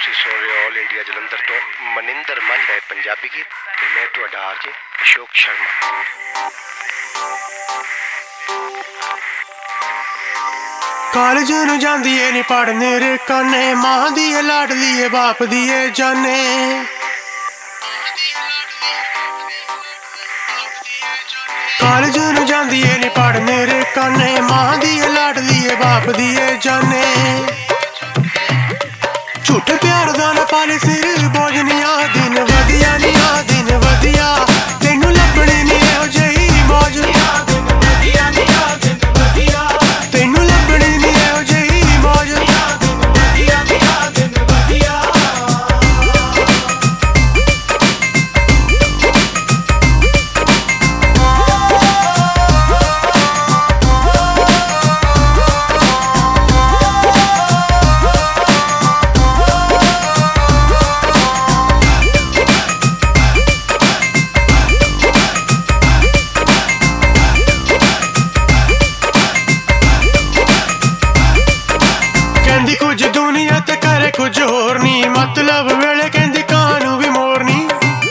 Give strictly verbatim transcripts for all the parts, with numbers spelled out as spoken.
ਤੁਸੀਂ ਸੁਣ ਰਹੇ ਹੋ ਆਲ ਇੰਡੀਆ ਜਲੰਧਰ ਤੋਂ ਮਨਿੰਦਰ ਮੰਝ ਦਾ ਪੰਜਾਬੀ ਗੀਤ ਤੇ ਮੈਂ ਤੁਹਾਡਾ ਆਰਜੇ ਅਸ਼ੋਕ ਸ਼ਰਮਾ। ਕਾਲਜ ਨੂੰ ਜਾਂਦੀ ਏ ਨੀ ਪੜ੍ਹਨੇ ਰੇ ਕਾਨੇ, ਮਾਂ ਦੀ ਏ ਲਾਡਲੀ ਏ ਬਾਪ ਦੀ ਏ ਜਾਨੇ। ਕਾਲਜ ਨੂੰ ਜਾਂਦੀ ਏ ਨੀ ਪੜ੍ਹਨੇ ਰੇ ਕਾਨੇ, ਮਾਂ ਦੀ ਏ ਲਾਡਲੀ ਏ ਬਾਪ ਦੀ ਏ ਜਾਨੇ। ਝੂਠੇ ਪਿਆਰ ਦਾ ਨਾ ਪਾਲੇ ਸਿਰ ਬੋਝ ਨੀ ਆ ਦਿਨ ਵਧੀਆ ਨੀ ਆ ਦਿਨ ਵਧੀਆ, ਤੈਨੂੰ ਲੱਭਣੀ ਨੀ ਇਹੋ ਜਿਹੀ ਮੌਜ ਨੀ ਆ ਦਿਨ ਵਧੀਆ ਨੀ ਆ ਦਿਨ ਵਧੀਆ, ਤੈਨੂੰ ਲੱਭਣੀ ਨੀ ਇਹੋ ਜਿਹੀ ਮੌਜ ਨੀ ਆ ਦਿਨ ਵਧੀਆ ਨੀ ਆ ਦਿਨ ਵਧੀਆ। ਕਹਿੰਦੀ ਕੁਝ ਦੁਨੀਆ ਤੇ ਕਰੇ ਕੁਝ ਹੋਰ ਨੀ, ਮਤਲਬ ਵੇਲੇ ਕਹਿੰਦੀ ਕਾਂ ਨੂੰ ਵੀ ਮੋਰਨੀ।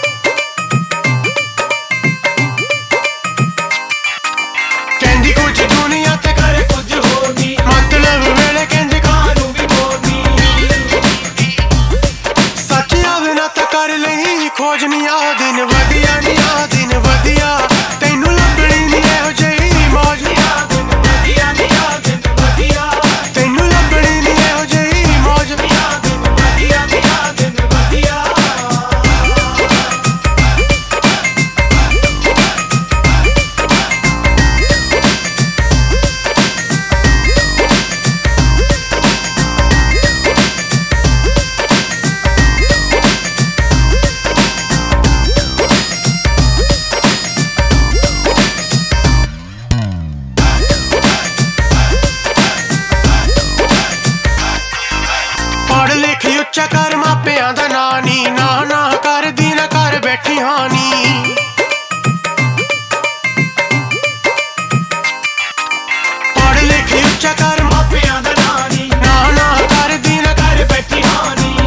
ਕਹਿੰਦੀ ਕੁਝ ਦੁਨੀਆ ਤੇ ਕਰੇ ਕੁਝ ਹੋਰ ਨੀ, ਮਤਲਬ ਵੇਲੇ ਕਹਿੰਦੀ ਕਾਂ ਨੂੰ ਵੀ ਮੋਰਨੀ। ਸੱਚ ਆਵੇ ਨਾ ਤਾਂ ਕਰ ਲਈ ਖੋਜ ਨੀ ਆ ਦਿਨ ਵਧੀਆ ਨੀ ਆ ਦਿਨ ਵਧੀਆ, ਤੈਨੂੰ ਲੱਭਣੀ ਨੀ ਇਹੋ ਜਿਹੀ ਮੌਜ ਨੀ ਆ ਦਿਨ ਵਧੀਆ ਨੀ ਆ ਦਿਨ ਵਧੀਆ, ਤੈਨੂੰ ਲੱਭਣੀ ਨੀ ਇਹੋ ਜਿਹੀ ਮੌਜ ਨੀ ਆ ਦਿਨ ਵਧੀਆ ਨੀ ਆ ਦਿਨ ਵਧੀਆ। ਪੜ੍ਹ ਲਿਖ ਉੱਚਾ ਕਰ ਮਾਪਿਆਂ ਦਾ ਨਾਂ ਨੀ, ਨਾ ਨਾ ਕਰਦੀ ਨਾ ਕਰ ਬੈਠੀ ਹਾਨੀ। ਪੜ੍ਹ ਲਿਖ ਉੱਚਾ ਕਰ ਮਾਪਿਆਂ ਦਾ ਨਾਂ ਨੀ, ਨਾ ਨਾ ਕਰਦੀ ਨਾ ਕਰ ਬੈਠੀ ਹਾਨੀ।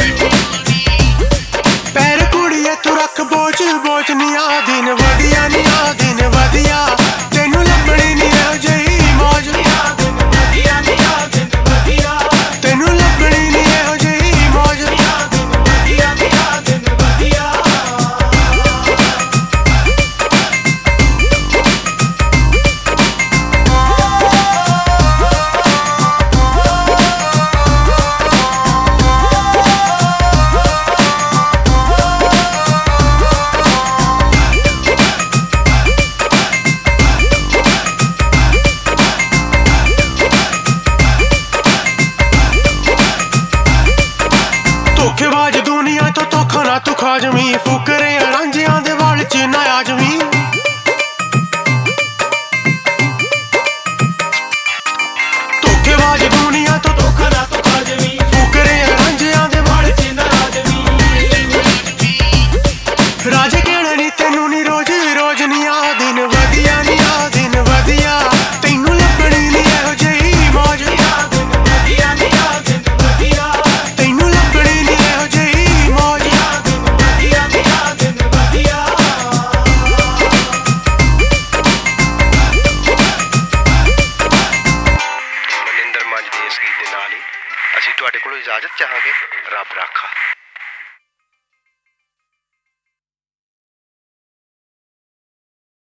ਪੈਰ ਕੁੜੀਏ ਤੂੰ ਰੱਖ ਬੋਝ ਬੋਝ ਨੀ ਆ ਦਿਨ ਵਧੀਆ ਨੀ ਆ ਦਿਨ ਵਧੀਆ, ਤੈਨੂੰ ਲੱਭਣੀ ਨੀ ਇਹੋ ਜਿਹੀ ਮੌਜ ਨੀ ਆ ਦਿਨ ਵਧੀਆ ਨੀ ਆ ਦਿਨ ਵਧੀਆ, ਤੈਨੂੰ ਲੱਭਣੀ ਨੀ ਇਹੋ ਜਿਹੀ ਮੌਜ ਨੀ ਆ ਦਿਨ ਵਧੀਆ ਨੀ ਆ ਦਿਨ ਵਧੀਆ। ਧੋਖੇਬਾਜ਼ ਦੁਨੀਆ ਤੋਂ ਧੋਖਾ ਨਾ ਤੂੰ ਖਾ ਜਵੀਂ, ਫੁਕਰੇ ਰਾਂਝਿਆਂ ਦੇ ਵਾਲ ਚ ਨਾ ਆ ਜਵੀਂ। ਧੋਖੇਬਾਜ਼ ਦੁਨੀਆ ਤੋਂ ਧੋਖਾ ਨਾ ਤੂੰ ਖਾ ਜਵੀਂ, ਫੁਕਰੇ ਰਾਂਝਿਆਂ ਦੇ ਵਾਲ ਚ ਨਾ ਆ ਜਵੀਂ। ਰਾਜੇ ਕਹਿਣੇ ਨੀ ਤੈਨੂੰ ਨੀ ਰੋਜ਼ ਰੋਜ਼ ਨੀ ਆ ਦਿਨ ਵਧੀਆ ਨੀ ਆ ਦਿਨ ਵਧੀਆ, ਤੈਨੂੰ ਲੱਭਣੀ ਨੀ ਇਹੋ ਜਿਹੀ ਮੌਜ ਨੀ ਆ ਦਿਨ ਵਧੀਆ ਨੀ ਆ ਦਿਨ ਵਧੀਆ, ਤੈਨੂੰ ਲੱਭਣੀ ਨੀ ਇਹੋ ਜਿਹੀ ਮੌਜ ਨੀ ਆ ਦਿਨ ਵਧੀਆ ਨੀ ਆ ਦਿਨ ਵਧੀਆ। ਮਨਿੰਦਰ ਮੰਝ ਦੇ ਇਸ ਗੀਤ ਦੇ ਨਾਲ ਹੀ ਅਸੀਂ ਤੁਹਾਡੇ ਕੋਲੋਂ ਇਜਾਜ਼ਤ ਚਾਹਾਂਗੇ। ਰੱਬ ਰਾਖਾ।